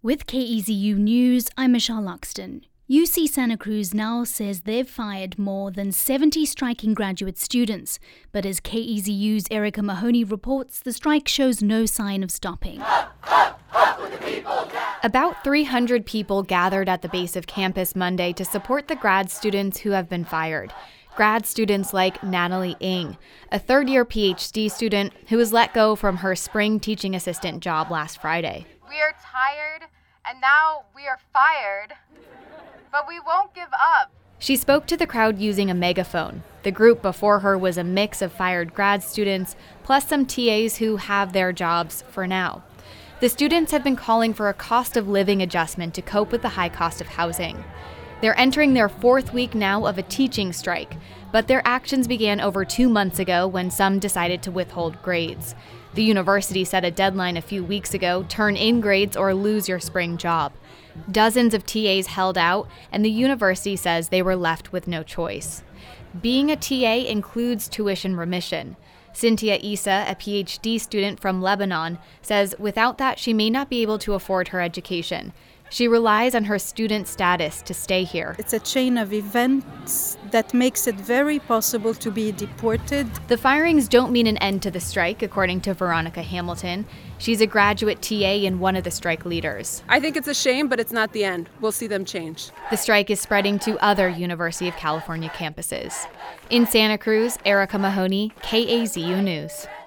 With KEZU News, I'm Michelle Luxton. UC Santa Cruz now says they've fired more than 70 striking graduate students. But as KEZU's Erica Mahoney reports, the strike shows no sign of stopping. About 300 people gathered at the base of campus Monday to support the grad students who have been fired. Grad students like Natalie Ng, a third-year PhD student who was let go from her spring teaching assistant job last Friday. We are tired, and now we are fired, but we won't give up. She spoke to the crowd using a megaphone. The group before her was a mix of fired grad students, plus some TAs who have their jobs for now. The students have been calling for a cost of living adjustment to cope with the high cost of housing. They're entering their fourth week now of a teaching strike, but their actions began over 2 months ago when some decided to withhold grades. The university set a deadline a few weeks ago: turn in grades or lose your spring job. Dozens of TAs held out, and the university says they were left with no choice. Being a TA includes tuition remission. Cynthia Issa, a PhD student from Lebanon, says without that she may not be able to afford her education. She relies on her student status to stay here. It's a chain of events that makes it very possible to be deported. The firings don't mean an end to the strike, according to Veronica Hamilton. She's a graduate TA and one of the strike leaders. I think it's a shame, but it's not the end. We'll see them change. The strike is spreading to other University of California campuses. In Santa Cruz, Erica Mahoney, KEZU News.